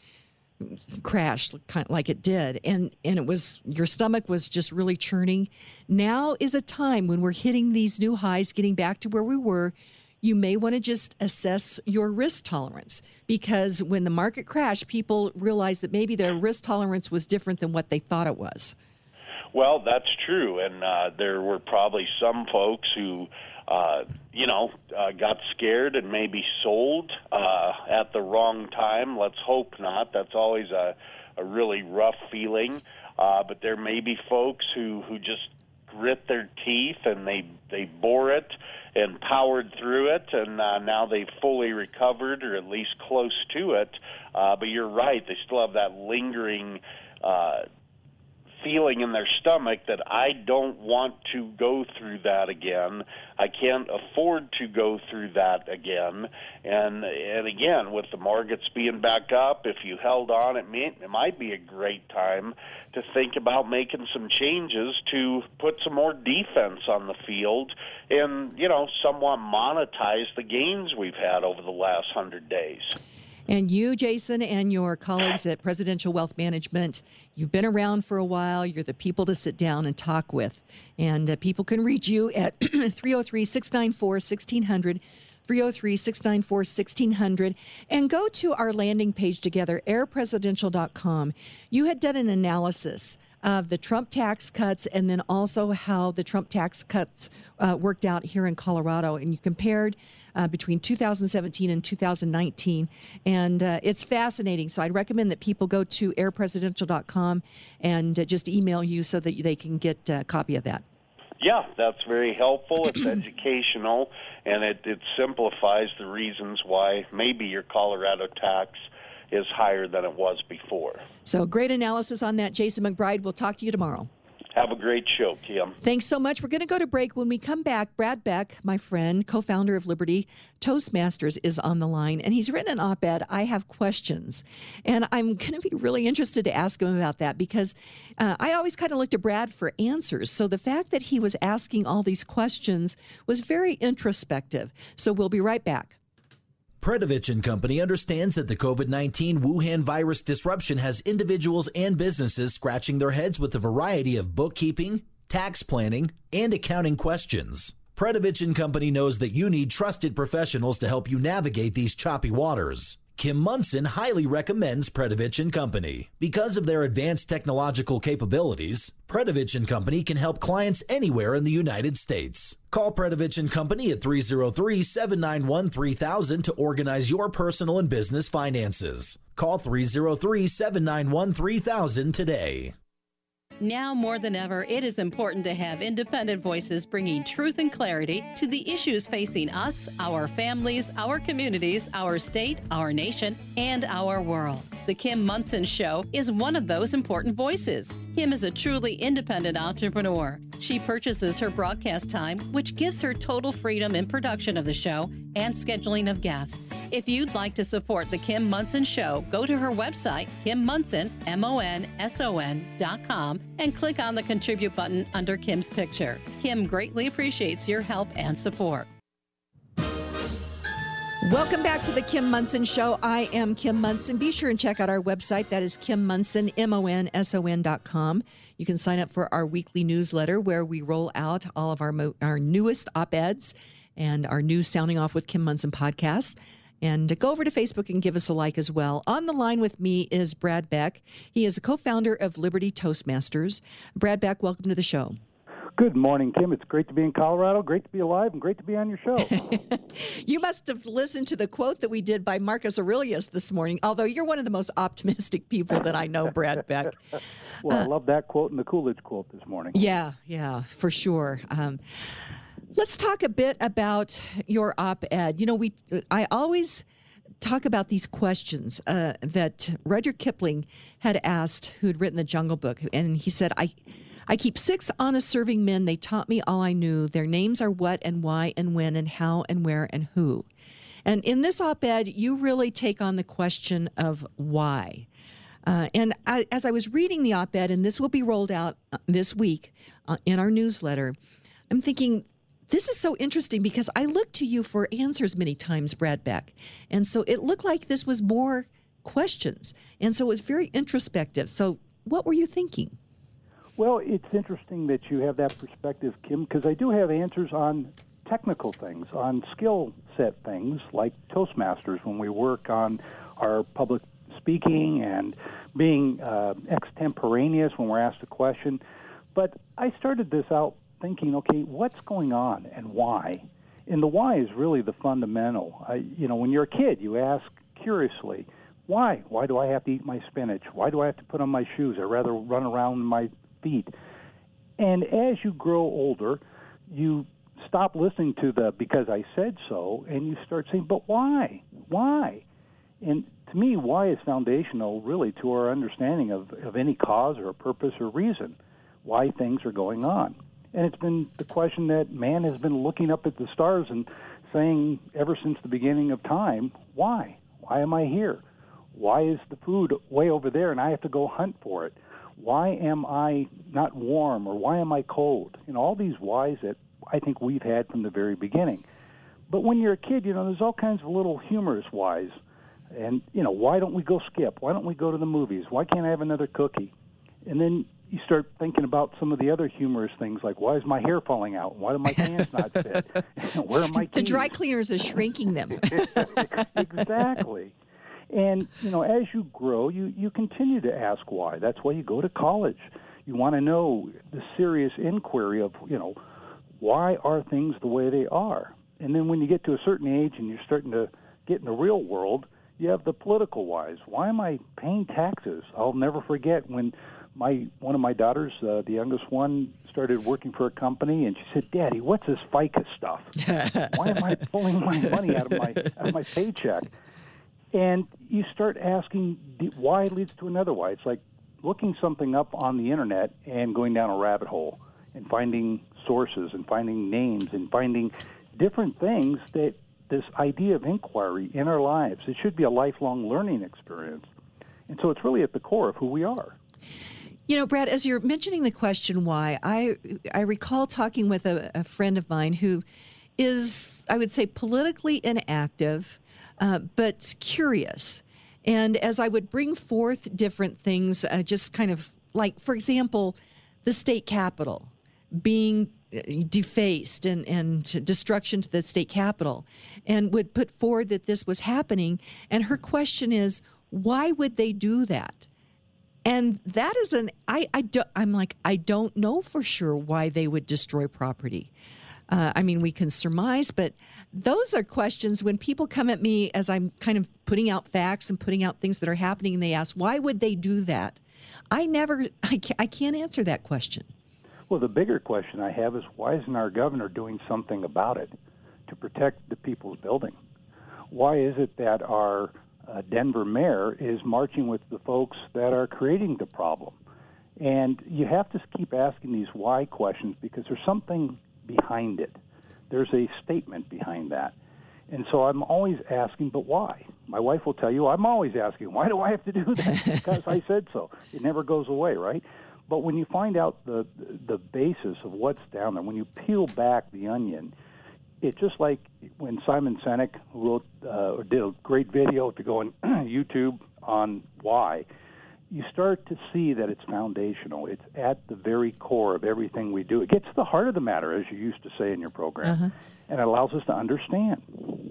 crashed kind of like it did, and, and it was your stomach was just really churning, now is a time when we're hitting these new highs, getting back to where we were. You may want to just assess your risk tolerance, because when the market crashed, people realized that maybe their risk tolerance was different than what they thought it was.
Well, that's true, and uh, there were probably some folks who, uh, you know, uh, got scared and maybe sold uh, at the wrong time. Let's hope not. That's always a, a really rough feeling. Uh, but there may be folks who, who just grit their teeth and they, they bore it and powered through it, and uh, now they've fully recovered, or at least close to it. Uh, but you're right, they still have that lingering uh, feeling in their stomach that I don't want to go through that again. I can't afford to go through that again. And and again, with the markets being back up, if you held on, it, may, it might be a great time to think about making some changes to put some more defense on the field and, you know, somewhat monetize the gains we've had over the last hundred days.
And you, Jason, and your colleagues at Presidential Wealth Management, you've been around for a while. You're the people to sit down and talk with. And uh, people can reach you at three oh three, six nine four, one six zero zero, three oh three, six nine four, one six zero zero, and go to our landing page together, air presidential dot com. You had done an analysis of the Trump tax cuts and then also how the Trump tax cuts uh, worked out here in Colorado. And you compared uh, between two thousand seventeen and two thousand nineteen. And uh, it's fascinating. So I'd recommend that people go to air presidential dot com and uh, just email you so that they can get a copy of that.
Yeah, that's very helpful. It's educational, and it, it simplifies the reasons why maybe your Colorado tax is higher than it was before.
So great analysis on that. Jason McBride, we'll talk to you tomorrow.
Have a great show, Kim.
Thanks so much. We're going to go to break. When we come back, Brad Beck, my friend, co-founder of Liberty Toastmasters, is on the line, and he's written an op-ed. I have questions, and I'm going to be really interested to ask him about that because uh, I always kind of looked to Brad for answers. So the fact that he was asking all these questions was very introspective. So we'll be right back.
Predovich and Company understands that the COVID nineteen Wuhan virus disruption has individuals and businesses scratching their heads with a variety of bookkeeping, tax planning, and accounting questions. Predovich and Company knows that you need trusted professionals to help you navigate these choppy waters. Kim Monson highly recommends Predovich and Company. Because of their advanced technological capabilities, Predovich and Company can help clients anywhere in the United States. Call Predovich and Company at three oh three, seven nine one, three thousand to organize your personal and business finances. Call three oh three, seven nine one, three thousand today.
Now more than ever, it is important to have independent voices bringing truth and clarity to the issues facing us, our families, our communities, our state, our nation, and our world. The Kim Monson Show is one of those important voices. Kim is a truly independent entrepreneur. She purchases her broadcast time, which gives her total freedom in production of the show and scheduling of guests. If you'd like to support the Kim Monson Show, go to her website, Kim Monson, M O N S O N dot com, and click on the Contribute button under Kim's picture. Kim greatly appreciates your help and support.
Welcome back to the Kim Monson Show. I am Kim Monson. Be sure and check out our website. That is Kim Monson, M O N S O N dot com. You can sign up for our weekly newsletter where we roll out all of our mo- our newest op-eds and our new Sounding Off with Kim Monson podcasts. And go over to Facebook and give us a like as well. On the line with me is Brad Beck. He is a co-founder of Liberty Toastmasters. Brad Beck, welcome to the show.
Good morning, Kim. It's great to be in Colorado, great to be alive, and great to be on your show.
You must have listened to the quote that we did by Marcus Aurelius this morning, although you're one of the most optimistic people that I know, Brad Beck.
Well,
uh,
I love that quote and the Coolidge quote this morning.
Yeah, yeah, for sure. Um, let's talk a bit about your op-ed. You know, we I always talk about these questions uh, that Rudyard Kipling had asked, who'd written the Jungle Book, and he said, I... I keep six honest serving men. They taught me all I knew. Their names are what and why and when and how and where and who. And in this op-ed, you really take on the question of why. Uh, and I, as I was reading the op-ed, and this will be rolled out this week uh, in our newsletter, I'm thinking, this is so interesting because I looked to you for answers many times, Brad Beck. And so it looked like this was more questions. And so it was very introspective. So what were you thinking?
Well, it's interesting that you have that perspective, Kim, because I do have answers on technical things, on skill set things like Toastmasters when we work on our public speaking and being uh, extemporaneous when we're asked a question. But I started this out thinking, okay, what's going on and why? And the why is really the fundamental. I, you know, when you're a kid, you ask curiously, why? Why do I have to eat my spinach? Why do I have to put on my shoes? I'd rather run around in my feet. And as you grow older, you stop listening to the because I said so, and you start saying, but why? Why? And to me, why is foundational really to our understanding of, of any cause or purpose or reason why things are going on. And it's been the question that man has been looking up at the stars and saying ever since the beginning of time, why? Why am I here? Why is the food way over there and I have to go hunt for it? Why am I not warm, or why am I cold? You know, all these whys that I think we've had from the very beginning. But when you're a kid, you know, there's all kinds of little humorous whys. And, you know, why don't we go skip? Why don't we go to the movies? Why can't I have another cookie? And then you start thinking about some of the other humorous things, like, why is my hair falling out? Why do my pants not fit? Where are my keys?
The dry cleaners are shrinking them.
Exactly. And, you know, as you grow, you, you continue to ask why. That's why you go to college. You want to know the serious inquiry of, you know, why are things the way they are? And then when you get to a certain age and you're starting to get in the real world, you have the political whys. Why am I paying taxes? I'll never forget when my one of my daughters, uh, the youngest one, started working for a company, and she said, "Daddy, what's this FICA stuff? Why am I pulling my money out of my out of my paycheck?" And you start asking, why leads to another why. It's like looking something up on the internet and going down a rabbit hole and finding sources and finding names and finding different things that this idea of inquiry in our lives, it should be a lifelong learning experience. And so it's really at the core of who we are.
You know, Brad, as you're mentioning the question why, I I recall talking with a, a friend of mine who is, I would say, politically inactive, uh, but curious. And as I would bring forth different things, uh, just kind of like, for example, the state capitol being defaced and, and destruction to the state capitol, and would put forward that this was happening. And her question is, why would they do that? And that is an, I, I do, I'm like, I don't know for sure why they would destroy property. Uh, I mean, we can surmise, but those are questions when people come at me as I'm kind of putting out facts and putting out things that are happening, and they ask, why would they do that? I never, I can't, I can't answer that question.
Well, the bigger question I have is, why isn't our governor doing something about it to protect the people's building? Why is it that our uh, Denver mayor is marching with the folks that are creating the problem? And you have to keep asking these why questions, because there's something behind it. There's a statement behind that. And so I'm always asking, but why? My wife will tell you, I'm always asking, why do I have to do that? Because I said so. It never goes away, right? But when you find out the the basis of what's down there, when you peel back the onion, it's just like when Simon Sinek wrote uh, or did a great video, to go on YouTube on why, you start to see that it's foundational. It's at the very core of everything we do. It gets to the heart of the matter, as you used to say in your program, uh-huh. and it allows us to understand.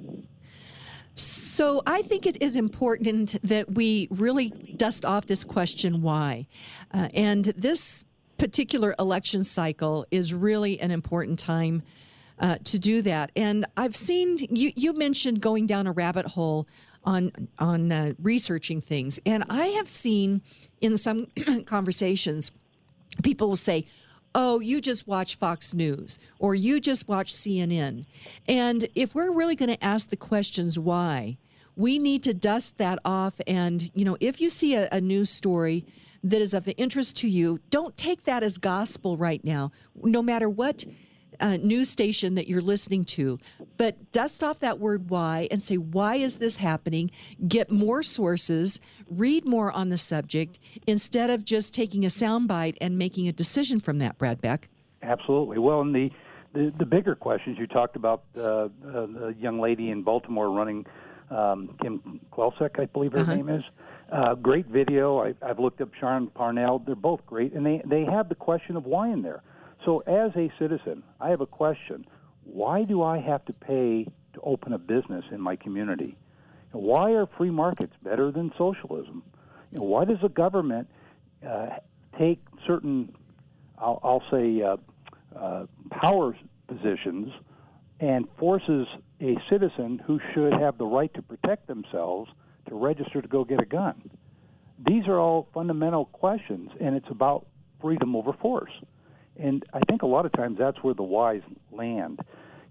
So I think it is important that we really dust off this question, why? Uh, and this particular election cycle is really an important time uh, to do that. And I've seen, you, you mentioned going down a rabbit hole on on uh, researching things. And I have seen in some conversations, people will say, oh, you just watch Fox News, or you just watch C N N. And if we're really going to ask the questions why, we need to dust that off. And, you know, if you see a, a news story that is of interest to you, don't take that as gospel right now, no matter what uh, news station that you're listening to. But dust off that word why and say, why is this happening? Get more sources, read more on the subject, instead of just taking a soundbite and making a decision from that, Brad Beck.
Absolutely. Well, and the, the, the bigger questions, you talked about uh, uh, the young lady in Baltimore running, um, Kim Klesik, I believe her uh-huh. name is. Uh, great video. I, I've looked up Sharon Parnell. They're both great, and they, they have the question of why in there. So as a citizen, I have a question. Why do I have to pay to open a business in my community? Why are free markets better than socialism? You know, why does the government uh, take certain, I'll, I'll say, uh, uh, power positions and forces a citizen who should have the right to protect themselves to register to go get a gun? These are all fundamental questions, and it's about freedom over force. And I think a lot of times that's where the whys land.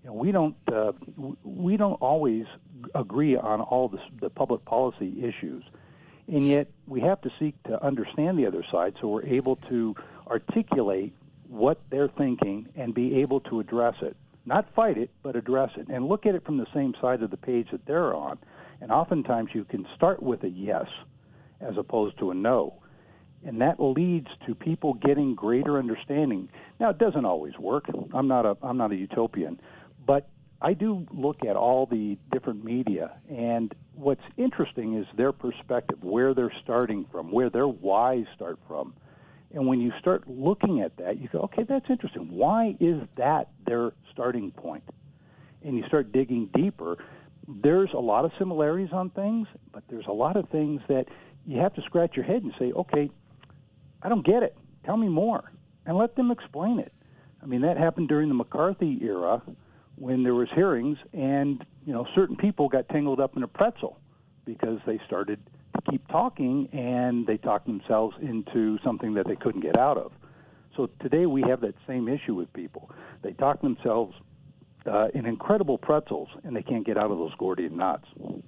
You know, we don't uh, we don't always agree on all the, the public policy issues, and yet we have to seek to understand the other side so we're able to articulate what they're thinking and be able to address it. Not fight it, but address it, and look at it from the same side of the page that they're on. And oftentimes you can start with a yes as opposed to a no. And that leads to people getting greater understanding. Now, it doesn't always work. I'm not a I'm not a utopian, but I do look at all the different media, and what's interesting is their perspective, where they're starting from, where their whys start from. And when you start looking at that, you go, okay, that's interesting. Why is that their starting point? And you start digging deeper. There's a lot of similarities on things, but there's a lot of things that you have to scratch your head and say, okay, I don't get it. Tell me more. And let them explain it. I mean, that happened during the McCarthy era when there was hearings, and, you know, certain people got tangled up in a pretzel because they started to keep talking, and they talked themselves into something that they couldn't get out of. So today we have that same issue with people. They talk themselves uh, in incredible pretzels, and they can't get out of those Gordian knots.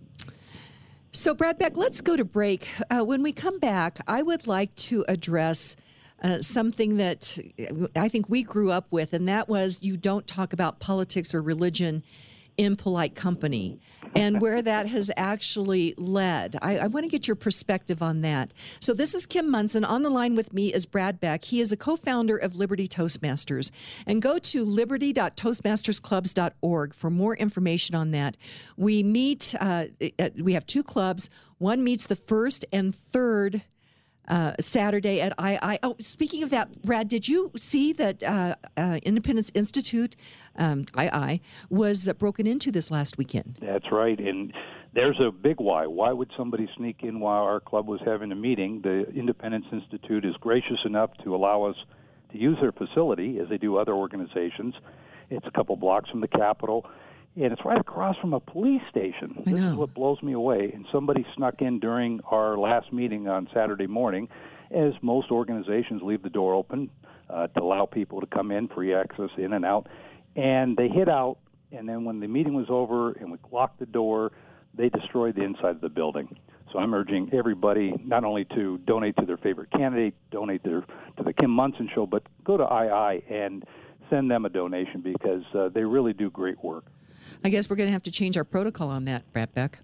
So, Brad Beck, let's go to break. Uh, when we come back, I would like to address uh, something that I think we grew up with, and that was you don't talk about politics or religion in polite company, and where that has actually led. I, I want to get your perspective on that. So this is Kim Monson. On the line with me is Brad Beck. He is a co-founder of Liberty Toastmasters. And go to liberty dot toastmasters clubs dot org for more information on that. We meet, uh, we have two clubs. One meets the first and third Uh, Saturday at I I. Oh, speaking of that, Brad, did you see that uh, uh, Independence Institute, um, I I, was uh, broken into this last weekend?
That's right, and there's a big why. Why would somebody sneak in while our club was having a meeting? The Independence Institute is gracious enough to allow us to use their facility, as they do other organizations. It's a couple blocks from the Capitol, and it's right across from a police station.
I
This
know.
is what blows me away. And somebody snuck in during our last meeting on Saturday morning, as most organizations leave the door open uh, to allow people to come in, free access in and out. And they hid out, and then when the meeting was over and we locked the door, they destroyed the inside of the building. So I'm urging everybody not only to donate to their favorite candidate, donate their, to the Kim Monson Show, but go to I I and send them a donation, because uh, they really do great work.
I guess we're going to have to change our protocol on that, Brad Beck.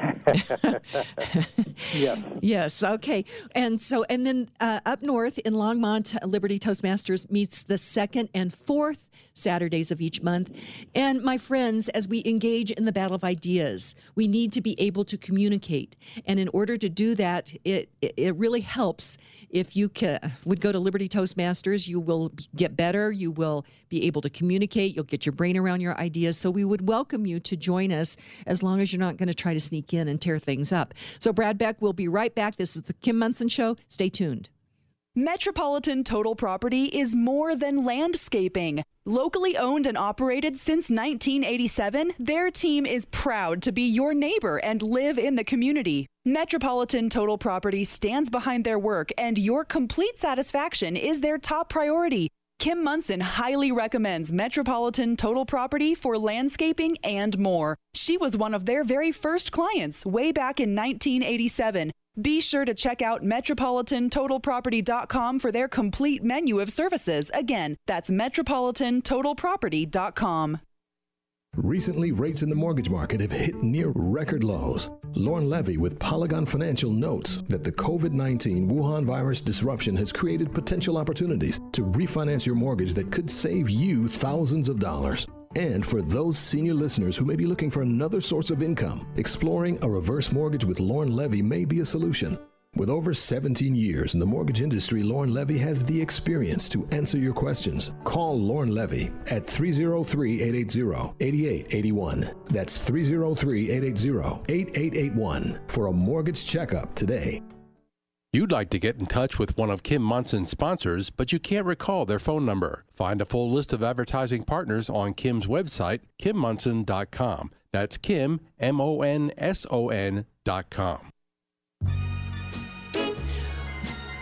Yes.
Yes. Okay. And so, and then uh, up north in Longmont, Liberty Toastmasters meets the second and fourth Saturdays of each month. And my friends, as we engage in the battle of ideas, we need to be able to communicate. And in order to do that, it it, it really helps if you ca- would go to Liberty Toastmasters. You will get better. You will be able to communicate. You'll get your brain around your ideas. So we would welcome you to join us, as long as you're not going to try to sneak in and tear things up. So Brad Beck will be right back. This is the Kim Monson Show. Stay tuned.
Metropolitan Total Property is more than landscaping. Locally owned and operated since nineteen eighty-seven, their team is proud to be your neighbor and live in the community. Metropolitan Total Property stands behind their work, and your complete satisfaction is their top priority. Kim Monson highly recommends Metropolitan Total Property for landscaping and more. She was one of their very first clients way back in nineteen eighty-seven. Be sure to check out metropolitan total property dot com for their complete menu of services. Again, that's metropolitan total property dot com.
Recently, rates in the mortgage market have hit near record lows. Lauren Levy with Polygon Financial notes that the COVID nineteen Wuhan virus disruption has created potential opportunities to refinance your mortgage that could save you thousands of dollars. And for those senior listeners who may be looking for another source of income, exploring a reverse mortgage with Lauren Levy may be a solution. With over seventeen years in the mortgage industry, Lauren Levy has the experience to answer your questions. Call Lauren Levy at three oh three, eight eight zero, eight eight eight one. That's three oh three, eight eight zero, eight eight eight one for a mortgage checkup today.
You'd like to get in touch with one of Kim Monson's sponsors, but you can't recall their phone number. Find a full list of advertising partners on Kim's website, kim monson dot com. That's Kim, M O N S O N dot com.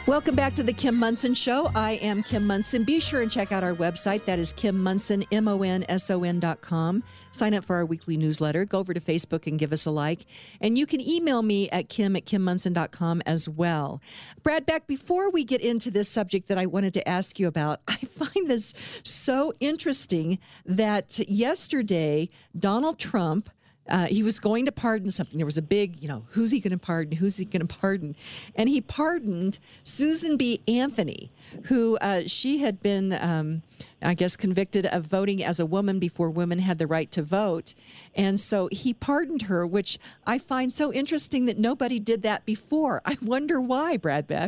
Welcome back to the Kim Monson Show. I am Kim Monson. Be sure and check out our website. That is Kim Monson, M O N S O N dot com. Sign up for our weekly newsletter. Go over to Facebook and give us a like. And you can email me at kim at kim monson dot com as well. Brad Beck, before we get into this subject that I wanted to ask you about, I find this so interesting that yesterday Donald Trump, Uh, he was going to pardon something. There was a big, you know, who's he going to pardon? Who's he going to pardon? And he pardoned Susan B. Anthony, who uh, she had been, um, I guess, convicted of voting as a woman before women had the right to vote. And so he pardoned her, which I find so interesting that nobody did that before. I wonder why, Brad Beck.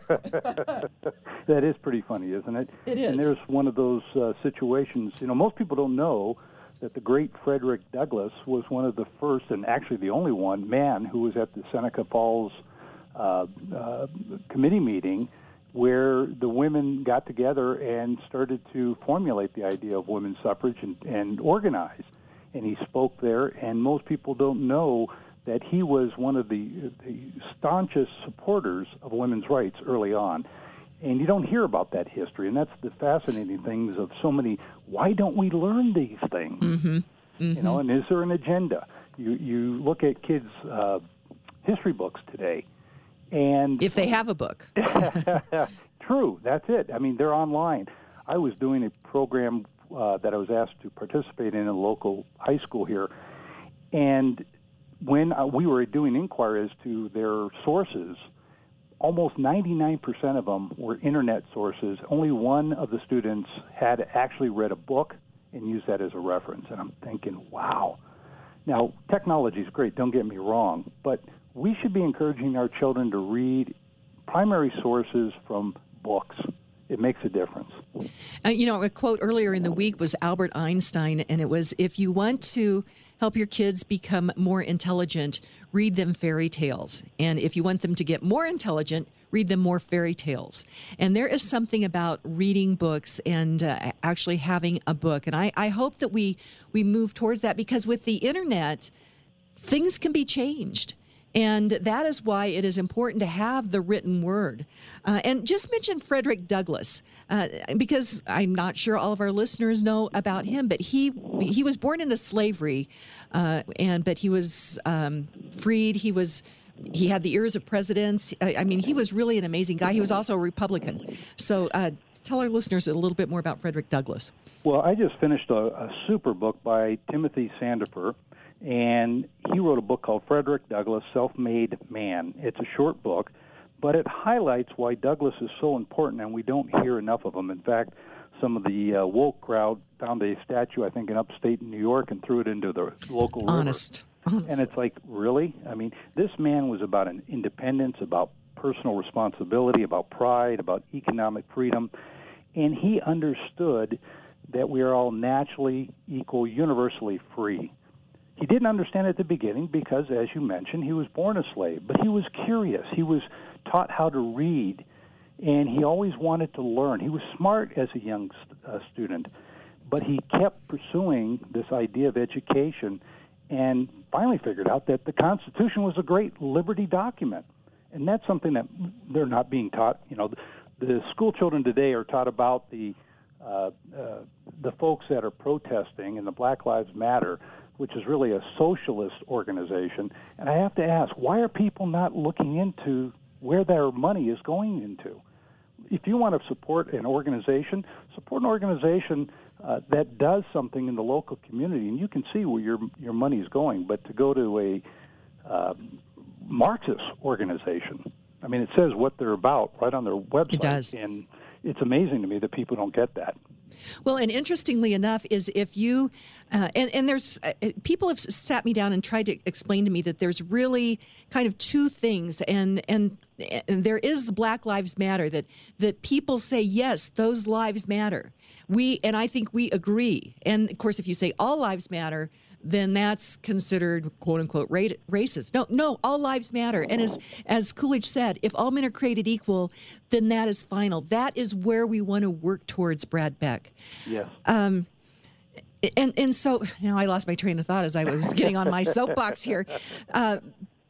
That is pretty funny, isn't it?
It is.
And there's one of those uh, situations, you know, most people don't know that the great Frederick Douglass was one of the first, and actually the only one, man who was at the Seneca Falls uh, uh, committee meeting where the women got together and started to formulate the idea of women's suffrage and, and organize. And he spoke there, and most people don't know that he was one of the, the staunchest supporters of women's rights early on. And you don't hear about that history, and that's the fascinating things of so many. Why don't we learn these things?
Mm-hmm. Mm-hmm.
You know, and is there an agenda? You you look at kids' uh, history books today, and
if they have a book,
true, that's it. I mean, they're online. I was doing a program uh, that I was asked to participate in a local high school here, and when uh, we were doing inquiries to their sources, almost ninety-nine percent of them were internet sources. Only one of the students had actually read a book and used that as a reference. And I'm thinking, wow. Now, technology is great, don't get me wrong, but we should be encouraging our children to read primary sources from books. It makes a difference.
Uh, you know, a quote earlier in the week was Albert Einstein, and it was, if you want to help your kids become more intelligent, read them fairy tales. And if you want them to get more intelligent, read them more fairy tales. And there is something about reading books and uh, actually having a book. And I, I hope that we, we move towards that, because with the internet, things can be changed. And that is why it is important to have the written word. Uh, and just mention Frederick Douglass, uh, because I'm not sure all of our listeners know about him, but he he was born into slavery, uh, and but he was um, freed. He was he had the ears of presidents. I, I mean, he was really an amazing guy. He was also a Republican. So uh, tell our listeners a little bit more about Frederick Douglass.
Well, I just finished a, a super book by Timothy Sandifer. And he wrote a book called Frederick Douglass, Self-Made Man. It's a short book, but it highlights why Douglass is so important, and we don't hear enough of him. In fact, some of the uh, woke crowd found a statue, I think, in upstate New York and threw it into the local river.
Honest. Honest.
And it's like, really? I mean, this man was about an independence, about personal responsibility, about pride, about economic freedom, and he understood that we are all naturally equal, universally free. He didn't understand at the beginning because, as you mentioned, he was born a slave. But he was curious. He was taught how to read, and he always wanted to learn. He was smart as a young uh, student, but he kept pursuing this idea of education and finally figured out that the Constitution was a great liberty document. And that's something that they're not being taught. You know, the, the school children today are taught about the uh, uh, the folks that are protesting and the Black Lives Matter, which is really a socialist organization. And I have to ask, why are people not looking into where their money is going into? If you want to support an organization, support an organization uh, that does something in the local community, and you can see where your your money is going. But to go to a uh, Marxist organization, I mean, it says what they're about right on their website.
It does.
And it's amazing to me that people don't get that.
Well, and interestingly enough is if you, uh, and, and there's, uh, people have sat me down and tried to explain to me that there's really kind of two things, and, and, and there is Black Lives Matter, that, that people say, yes, those lives matter. We, and I think we agree. And of course, if you say all lives matter, then that's considered quote unquote ra- racist. No, no, all lives matter. And as as Coolidge said, if all men are created equal, then that is final. That is where we want to work towards, Brad Beck.
Yes.
Um, and and so now I lost my train of thought as I was getting on my soapbox here. Uh,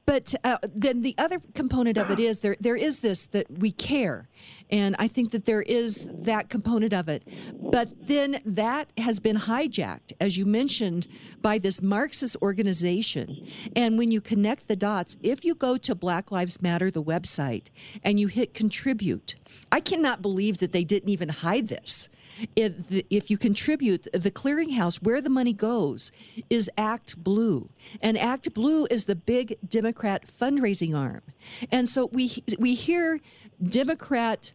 But uh, then the other component of it is there there is this that we care. And I think that there is that component of it. But then that has been hijacked, as you mentioned, by this Marxist organization. And when you connect the dots, if you go to Black Lives Matter, the website, and you hit contribute, I cannot believe that they didn't even hide this. If, the, if you contribute, the clearinghouse, where the money goes, is Act Blue. And Act Blue is the big Democrat fundraising arm. And so we we hear Democrat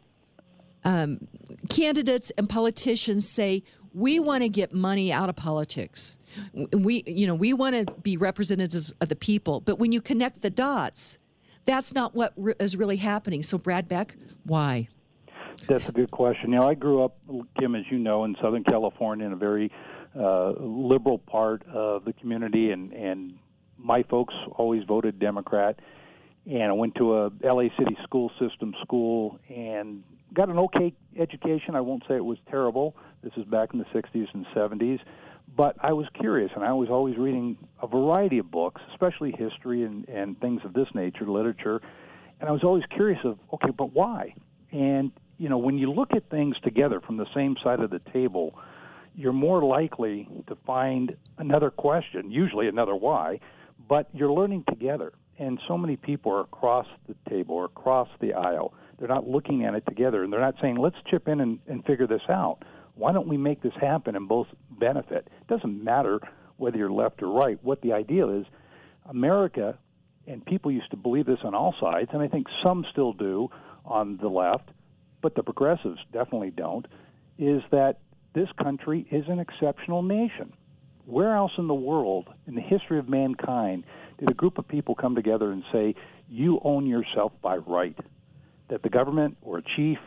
um, candidates and politicians say, we want to get money out of politics. We, you know, we want to be representatives of the people. But when you connect the dots, that's not what re- is really happening. So, Brad Beck, why?
That's a good question. You know, I grew up, Kim, as you know, in Southern California, in a very uh, liberal part of the community, and, and my folks always voted Democrat. And I went to a L A City school system school and got an okay education. I won't say it was terrible. This is back in the sixties and seventies. But I was curious, and I was always reading a variety of books, especially history and, and things of this nature, literature. And I was always curious of, okay, but why? And you know, when you look at things together from the same side of the table, you're more likely to find another question, usually another why, but you're learning together. And so many people are across the table or across the aisle. They're not looking at it together, and they're not saying, let's chip in and, and figure this out. Why don't we make this happen and both benefit? It doesn't matter whether you're left or right. What the ideal is, America, and people used to believe this on all sides, and I think some still do on the left, but the progressives definitely don't, is that this country is an exceptional nation. Where else in the world, in the history of mankind, did a group of people come together and say, you own yourself by right, that the government or a chief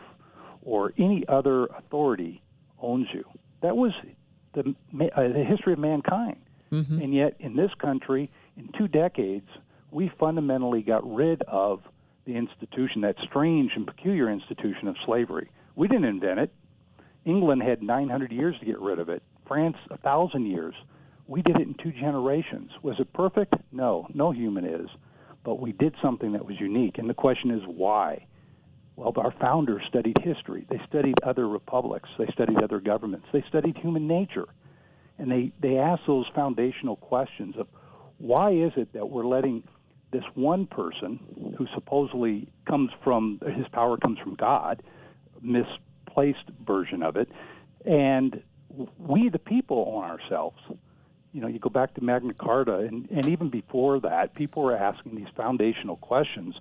or any other authority owns you? That was the, uh, the history of mankind. Mm-hmm. And yet, in this country, in two decades, we fundamentally got rid of the institution, that strange and peculiar institution of slavery. We didn't invent it. England had nine hundred years to get rid of it. France, one thousand years. We did it in two generations. Was it perfect? No. No human is. But we did something that was unique. And the question is, why? Well, our founders studied history. They studied other republics. They studied other governments. They studied human nature. And they, they asked those foundational questions of, why is it that we're letting this one person who supposedly comes from, his power comes from God, misplaced version of it, and we the people own ourselves. You know, you go back to Magna Carta, and, and even before that, people were asking these foundational questions.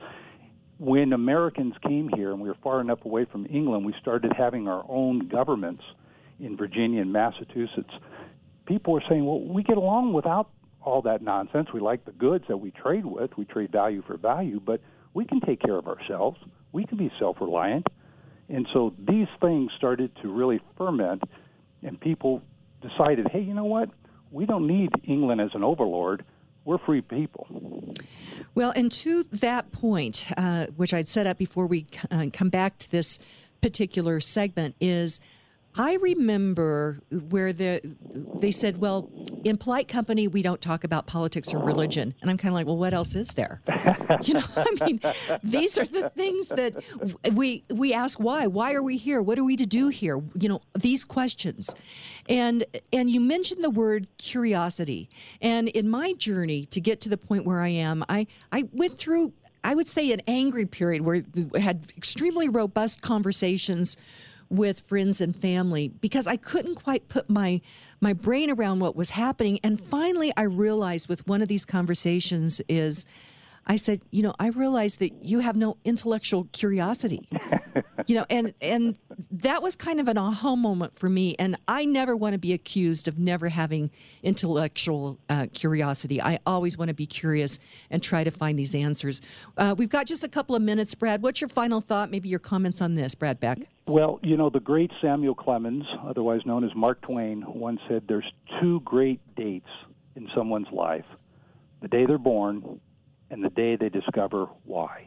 When Americans came here and we were far enough away from England, we started having our own governments in Virginia and Massachusetts. People were saying, well, we get along without all that nonsense. We like the goods that we trade with. We trade value for value, but we can take care of ourselves. We can be self-reliant. And so these things started to really ferment, and people decided, hey, you know what? We don't need England as an overlord. We're free people.
Well, and to that point, uh, which I'd set up before we uh, come back to this particular segment, is I remember where the, they said, well, in polite company, we don't talk about politics or religion. And I'm kind of like, well, what else is there? You know, I mean, these are the things that we we ask why. Why are we here? What are we to do here? You know, these questions. And and you mentioned the word curiosity. And in my journey to get to the point where I am, I, I went through, I would say, an angry period where I had extremely robust conversations with friends and family because I couldn't quite put my my brain around what was happening. And finally, I realized with one of these conversations is, I said, you know, I realized that you have no intellectual curiosity. You know, and and that was kind of an aha moment for me. And I never want to be accused of never having intellectual uh, curiosity. I always want to be curious and try to find these answers. Uh, we've got just a couple of minutes, Brad. What's your final thought? Maybe your comments on this, Brad Beck?
Well, you know, the great Samuel Clemens, otherwise known as Mark Twain, once said there's two great dates in someone's life: the day they're born and the day they discover why.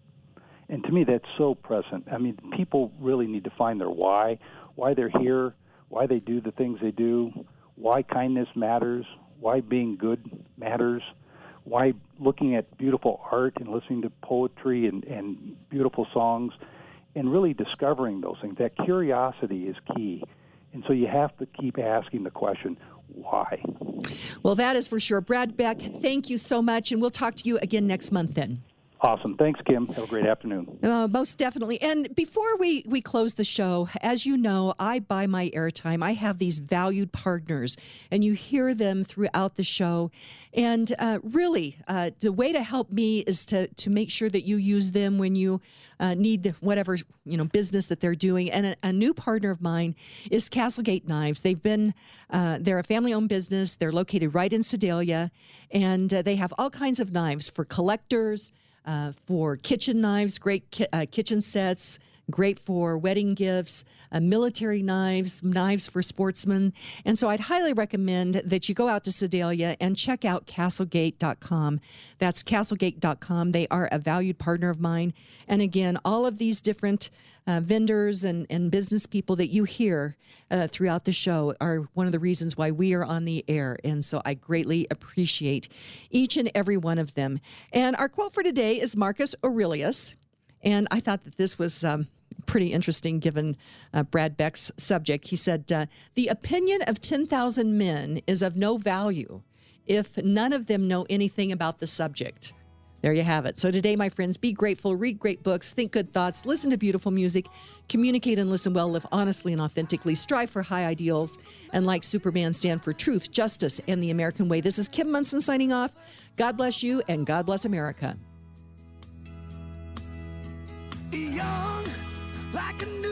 And to me, that's so present. I mean, people really need to find their why, why they're here, why they do the things they do, why kindness matters, why being good matters, why looking at beautiful art and listening to poetry and, and beautiful songs and really discovering those things, that curiosity is key. And so you have to keep asking the question, why?
Well, that is for sure. Brad Beck, thank you so much, and we'll talk to you again next month then.
Awesome. Thanks, Kim. Have a great afternoon.
Uh, most definitely. And before we, we close the show, as you know, I buy my airtime. I have these valued partners, and you hear them throughout the show. And uh, really, uh, the way to help me is to to make sure that you use them when you uh, need whatever you know business that they're doing. And a, a new partner of mine is Castlegate Knives. They've been uh, they're a family-owned business. They're located right in Sedalia, and uh, they have all kinds of knives for collectors. Uh, for kitchen knives, great ki- uh, kitchen sets, great for wedding gifts, uh, military knives, knives for sportsmen. And so I'd highly recommend that you go out to Sedalia and check out Castlegate dot com. That's Castlegate dot com. They are a valued partner of mine. And again, all of these different uh, vendors and, and business people that you hear uh, throughout the show are one of the reasons why we are on the air. And so I greatly appreciate each and every one of them. And our quote for today is Marcus Aurelius. And I thought that this was um, pretty interesting given uh, Brad Beck's subject. He said, uh, the opinion of ten thousand men is of no value if none of them know anything about the subject. There you have it. So today, my friends, be grateful, read great books, think good thoughts, listen to beautiful music, communicate and listen well, live honestly and authentically, strive for high ideals, and like Superman, stand for truth, justice, and the American way. This is Kim Monson signing off. God bless you, and God bless America.
Young, like a